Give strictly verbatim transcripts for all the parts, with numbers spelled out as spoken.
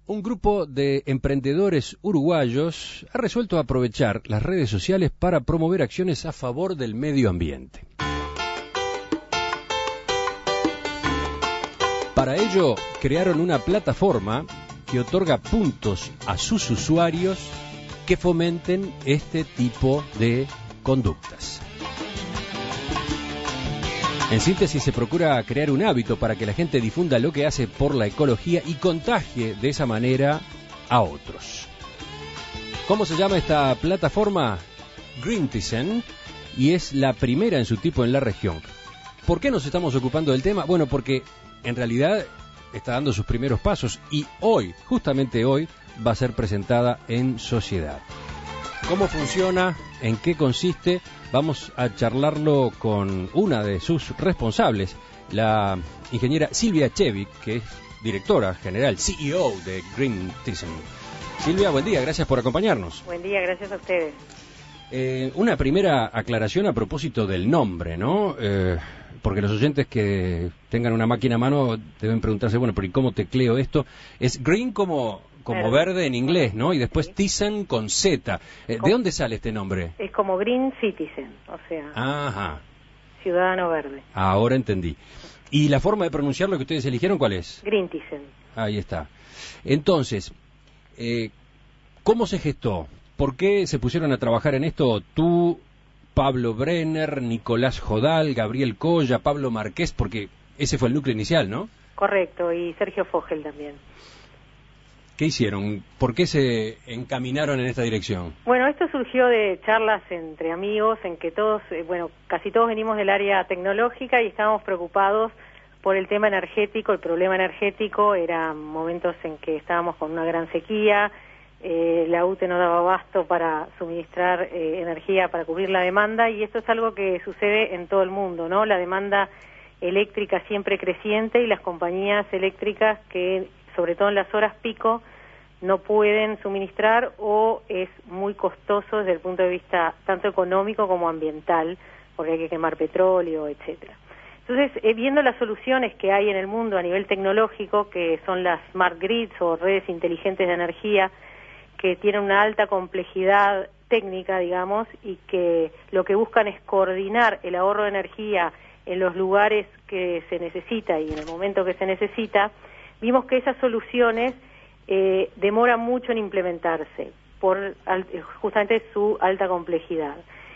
Un grupo de emprendedores uruguayos ha resuelto aprovechar las redes sociales para promover acciones a favor del medio ambiente. Para ello, crearon una plataforma que otorga puntos a sus usuarios que fomenten este tipo de conductas. En síntesis, se procura crear un hábito para que la gente difunda lo que hace por la ecología y contagie de esa manera a otros. ¿Cómo se llama esta plataforma? Greentizen, y es la primera en su tipo en la región. ¿Por qué nos estamos ocupando del tema? Bueno, porque en realidad está dando sus primeros pasos y hoy, justamente hoy, va a ser presentada en sociedad. ¿Cómo funciona? ¿En qué consiste? Vamos a charlarlo con una de sus responsables, la ingeniera Silvia Chevik, que es directora general, C E O de Greentizen. Silvia, buen día, gracias por acompañarnos. Buen día, gracias a ustedes. Eh, una primera aclaración a propósito del nombre, ¿no? Eh, porque los oyentes que tengan una máquina a mano deben preguntarse, bueno, pero ¿y cómo tecleo esto? Es green como... como verde. verde en inglés, ¿no? Y después sí. Tizen con Z. Eh, ¿De dónde sale este nombre? Es como Green Citizen, o sea, Ajá. Ciudadano Verde. Ahora entendí. ¿Y la forma de pronunciarlo que ustedes eligieron cuál es? Greentizen. Ahí está. Entonces, eh, ¿cómo se gestó? ¿Por qué se pusieron a trabajar en esto tú, Pablo Brenner, Nicolás Jodal, Gabriel Colla, Pablo Marqués? Porque ese fue el núcleo inicial, ¿no? Correcto, y Sergio Fogel también. ¿Qué hicieron? ¿Por qué se encaminaron en esta dirección? Bueno, esto surgió de charlas entre amigos en que todos, eh, bueno, casi todos venimos del área tecnológica y estábamos preocupados por el tema energético, el problema energético. Eran momentos en que estábamos con una gran sequía, eh, la U T E no daba abasto para suministrar eh, energía para cubrir la demanda, y esto es algo que sucede en todo el mundo, ¿no? La demanda eléctrica siempre creciente y las compañías eléctricas que, sobre todo en las horas pico, no pueden suministrar o es muy costoso desde el punto de vista tanto económico como ambiental, porque hay que quemar petróleo, etcétera. Entonces, eh, viendo las soluciones que hay en el mundo a nivel tecnológico, que son las smart grids o redes inteligentes de energía, que tienen una alta complejidad técnica, digamos, y que lo que buscan es coordinar el ahorro de energía en los lugares que se necesita y en el momento que se necesita, vimos que esas soluciones eh, demoran mucho en implementarse por al, justamente su alta complejidad.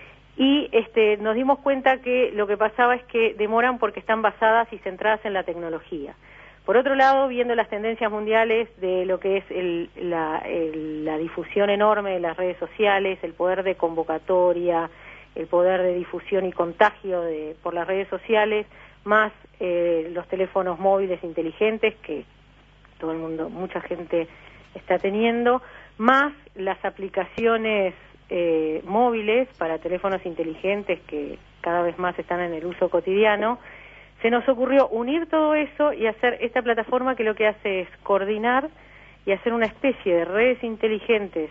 Y este, nos dimos cuenta que lo que pasaba es que demoran porque están basadas y centradas en la tecnología. Por otro lado, viendo las tendencias mundiales de lo que es el, la, el, la difusión enorme de las redes sociales, el poder de convocatoria, el poder de difusión y contagio de, por las redes sociales, más eh, los teléfonos móviles inteligentes que todo el mundo, mucha gente está teniendo, más las aplicaciones eh, móviles para teléfonos inteligentes que cada vez más están en el uso cotidiano, se nos ocurrió unir todo eso y hacer esta plataforma que lo que hace es coordinar y hacer una especie de redes inteligentes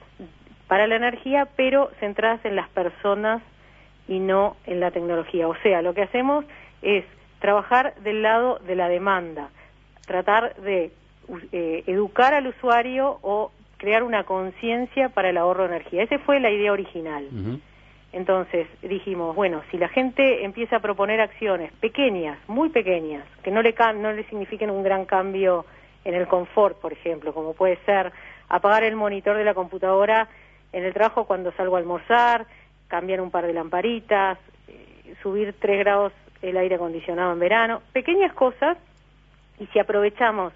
para la energía, pero centradas en las personas y no en la tecnología. O sea, lo que hacemos es trabajar del lado de la demanda, tratar de eh, educar al usuario o crear una conciencia para el ahorro de energía. Esa fue la idea original. Uh-huh. Entonces dijimos, bueno, si la gente empieza a proponer acciones pequeñas, muy pequeñas, que no le, no le signifiquen un gran cambio en el confort, por ejemplo, como puede ser apagar el monitor de la computadora en el trabajo cuando salgo a almorzar, cambiar un par de lamparitas, eh, subir tres grados el aire acondicionado en verano, pequeñas cosas, y si aprovechamos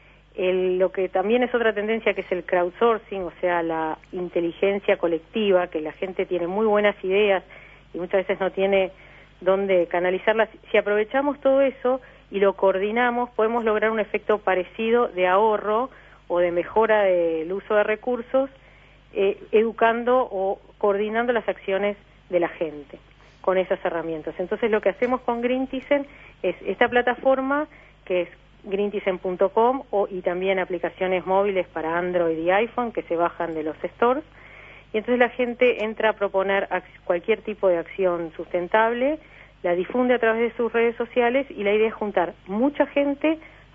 el, lo que también es otra tendencia, que es el crowdsourcing, o sea, la inteligencia colectiva, que la gente tiene muy buenas ideas y muchas veces no tiene dónde canalizarlas, si aprovechamos todo eso y lo coordinamos, podemos lograr un efecto parecido de ahorro o de mejora del uso de recursos, eh, educando o coordinando las acciones de la gente con esas herramientas. Entonces lo que hacemos con Greentizen es esta plataforma que es greentizen punto com o, y también aplicaciones móviles para Android y iPhone que se bajan de los stores, y entonces la gente entra a proponer cualquier tipo de acción sustentable, la difunde a través de sus redes sociales y la idea es juntar mucha gente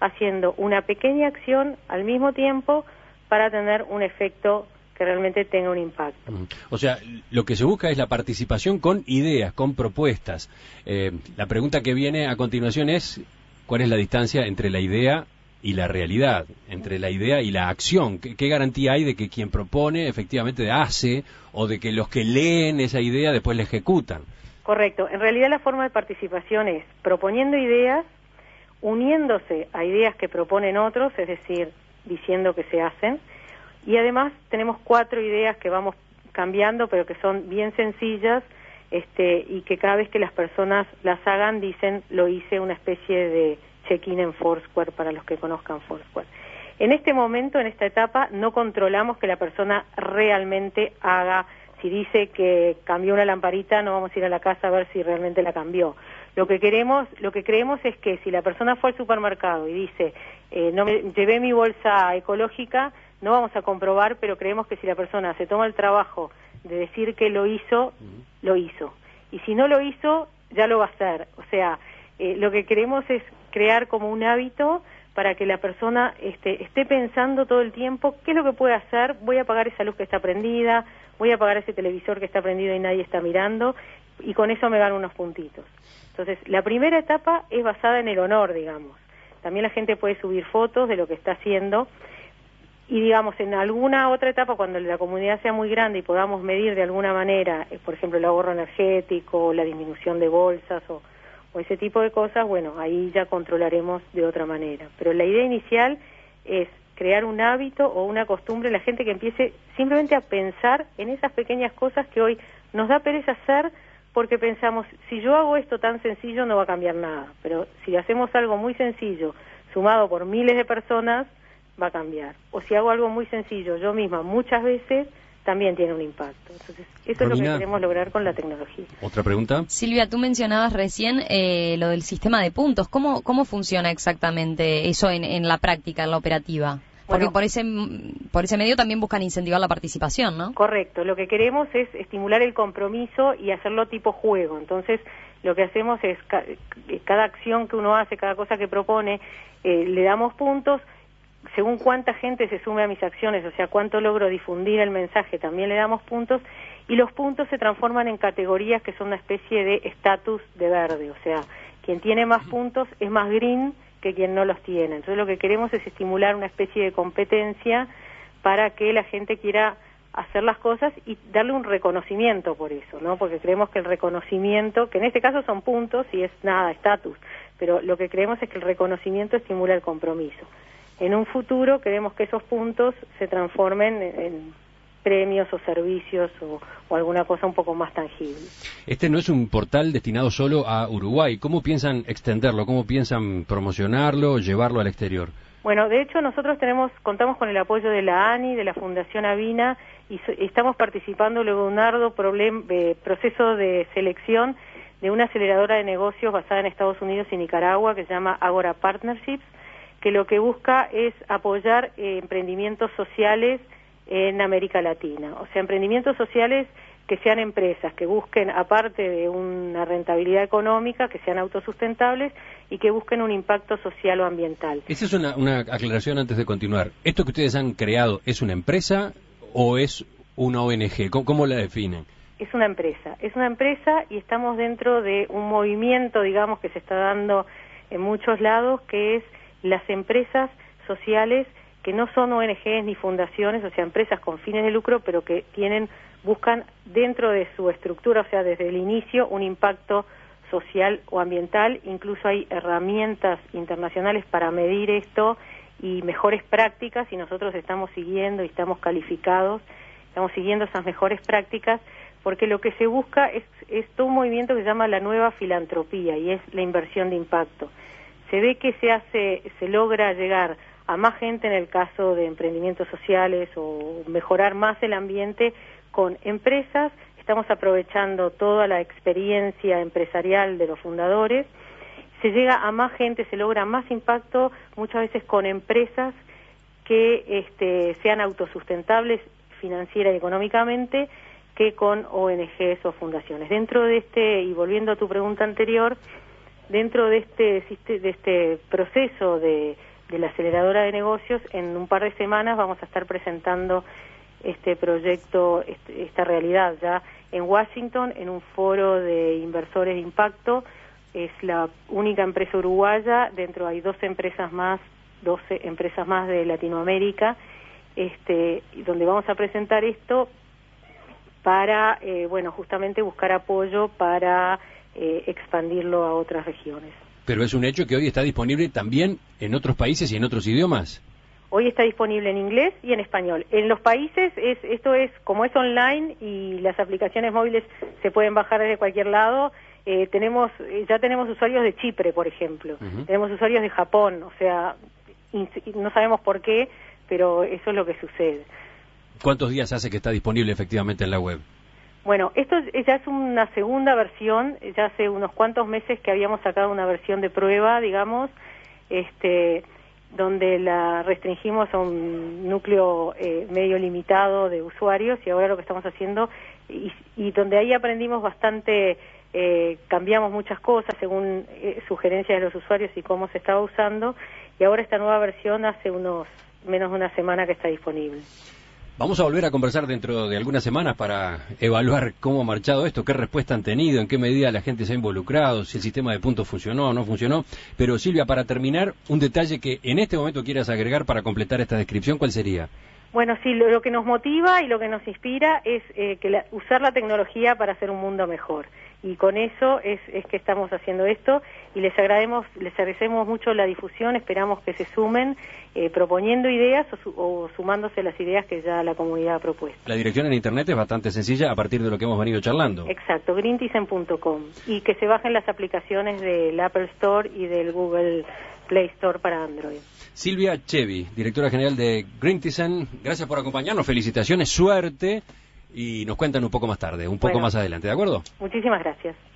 haciendo una pequeña acción al mismo tiempo para tener un efecto que realmente tenga un impacto. O sea, lo que se busca es la participación con ideas, con propuestas. Eh, la pregunta que viene a continuación es, ¿cuál es la distancia entre la idea y la realidad, entre la idea y la acción? ¿Qué, qué garantía hay de que quien propone efectivamente hace, o de que los que leen esa idea después la ejecutan? Correcto. En realidad la forma de participación es proponiendo ideas, uniéndose a ideas que proponen otros, es decir, diciendo que se hacen, y además tenemos cuatro ideas que vamos cambiando, pero que son bien sencillas, este, y que cada vez que las personas las hagan dicen, lo hice, una especie de check-in en Foursquare para los que conozcan Foursquare. En este momento, en esta etapa, no controlamos que la persona realmente haga. Si dice que cambió una lamparita, no vamos a ir a la casa a ver si realmente la cambió. Lo que queremos, lo que creemos es que si la persona fue al supermercado y dice, eh, no me, llevé mi bolsa ecológica, no vamos a comprobar, pero creemos que si la persona se toma el trabajo de decir que lo hizo, lo hizo. Y si no lo hizo, ya lo va a hacer. O sea, eh, lo que queremos es crear como un hábito para que la persona este, esté pensando todo el tiempo qué es lo que puede hacer. Voy a apagar esa luz que está prendida, voy a apagar ese televisor que está prendido y nadie está mirando, y con eso me gano unos puntitos. Entonces, la primera etapa es basada en el honor, digamos. También la gente puede subir fotos de lo que está haciendo, y digamos, en alguna otra etapa, cuando la comunidad sea muy grande y podamos medir de alguna manera, eh, por ejemplo, el ahorro energético, la disminución de bolsas o, o ese tipo de cosas, bueno, ahí ya controlaremos de otra manera. Pero la idea inicial es crear un hábito o una costumbre, la gente que empiece simplemente a pensar en esas pequeñas cosas que hoy nos da pereza hacer, porque pensamos, si yo hago esto tan sencillo no va a cambiar nada, pero si hacemos algo muy sencillo, sumado por miles de personas, va a cambiar. O si hago algo muy sencillo yo misma muchas veces, también tiene un impacto. Entonces, eso Romina, es lo que queremos lograr con la tecnología. ¿Otra pregunta? Silvia, tú mencionabas recién eh, lo del sistema de puntos. ¿Cómo, cómo funciona exactamente eso en, en la práctica, en la operativa? Porque bueno, por ese por ese medio también buscan incentivar la participación, ¿no? Correcto. Lo que queremos es estimular el compromiso y hacerlo tipo juego. Entonces, lo que hacemos es, ca cada acción que uno hace, cada cosa que propone, eh, le damos puntos. Según cuánta gente se sume a mis acciones, o sea, cuánto logro difundir el mensaje, también le damos puntos, y los puntos se transforman en categorías que son una especie de estatus de verde, o sea, quien tiene más puntos es más green que quien no los tiene. Entonces lo que queremos es estimular una especie de competencia para que la gente quiera hacer las cosas y darle un reconocimiento por eso, ¿no? Porque creemos que el reconocimiento, que en este caso son puntos y es nada, estatus, pero lo que creemos es que el reconocimiento estimula el compromiso. En un futuro queremos que esos puntos se transformen en, en premios o servicios o, o alguna cosa un poco más tangible. Este no es un portal destinado solo a Uruguay. ¿Cómo piensan extenderlo? ¿Cómo piensan promocionarlo, llevarlo al exterior? Bueno, de hecho nosotros tenemos contamos con el apoyo de la ANI, de la Fundación Avina, y so, estamos participando luego de un arduo problem, eh, proceso de selección de una aceleradora de negocios basada en Estados Unidos y Nicaragua que se llama Agora Partnerships, que lo que busca es apoyar eh, emprendimientos sociales en América Latina. O sea, emprendimientos sociales que sean empresas, que busquen, aparte de una rentabilidad económica, que sean autosustentables y que busquen un impacto social o ambiental. Esa es una, una aclaración antes de continuar. ¿Esto que ustedes han creado es una empresa o es una O N G? ¿Cómo, cómo la definen? Es una empresa. Es una empresa y estamos dentro de un movimiento, digamos, que se está dando en muchos lados, que es las empresas sociales que no son O N Ges ni fundaciones, o sea, empresas con fines de lucro, pero que tienen, buscan dentro de su estructura, o sea, desde el inicio, un impacto social o ambiental. Incluso hay herramientas internacionales para medir esto y mejores prácticas, y nosotros estamos siguiendo y estamos calificados, estamos siguiendo esas mejores prácticas, porque lo que se busca es, es todo un movimiento que se llama la nueva filantropía, y es la inversión de impacto. Se ve que se hace, se logra llegar a más gente en el caso de emprendimientos sociales o mejorar más el ambiente con empresas. Estamos aprovechando toda la experiencia empresarial de los fundadores. Se llega a más gente, se logra más impacto muchas veces con empresas que este, sean autosustentables financiera y económicamente, que con O N Ges o fundaciones. Dentro de este, y volviendo a tu pregunta anterior, dentro de este, de este proceso de de la aceleradora de negocios. En un par de semanas vamos a estar presentando este proyecto, este, esta realidad ya en Washington, en un foro de inversores de impacto. Es la única empresa uruguaya, dentro hay doce empresas más, doce empresas más de Latinoamérica, este, donde vamos a presentar esto para, eh, bueno, justamente buscar apoyo para eh, expandirlo a otras regiones. Pero es un hecho que hoy está disponible también en otros países y en otros idiomas. Hoy está disponible en inglés y en español. En los países, es, esto es, como es online y las aplicaciones móviles se pueden bajar desde cualquier lado, eh, tenemos, ya tenemos usuarios de Chipre, por ejemplo, uh-huh. Tenemos usuarios de Japón, o sea, no sabemos por qué, pero eso es lo que sucede. ¿Cuántos días hace que está disponible efectivamente en la web? Bueno, esto ya es una segunda versión, ya hace unos cuantos meses que habíamos sacado una versión de prueba, digamos, este... donde la restringimos a un núcleo eh, medio limitado de usuarios, y ahora lo que estamos haciendo, y, y donde ahí aprendimos bastante, eh, cambiamos muchas cosas según eh, sugerencias de los usuarios y cómo se estaba usando, y ahora esta nueva versión hace unos menos de una semana que está disponible. Vamos a volver a conversar dentro de algunas semanas para evaluar cómo ha marchado esto, qué respuesta han tenido, en qué medida la gente se ha involucrado, si el sistema de puntos funcionó o no funcionó. Pero Silvia, para terminar, un detalle que en este momento quieras agregar para completar esta descripción, ¿cuál sería? Bueno, sí, lo, lo que nos motiva y lo que nos inspira es eh, que la, usar la tecnología para hacer un mundo mejor. Y con eso es, es que estamos haciendo esto, y les agradecemos, les agradecemos mucho la difusión, esperamos que se sumen eh, proponiendo ideas o, su, o sumándose a las ideas que ya la comunidad ha propuesto. La dirección en internet es bastante sencilla a partir de lo que hemos venido charlando. Exacto, greentism punto com, y que se bajen las aplicaciones del Apple Store y del Google Play Store para Android. Silvia Chevi, directora general de Greentism, gracias por acompañarnos, felicitaciones, suerte, y nos cuentan un poco más tarde, un poco bueno, más adelante, ¿de acuerdo? Muchísimas gracias.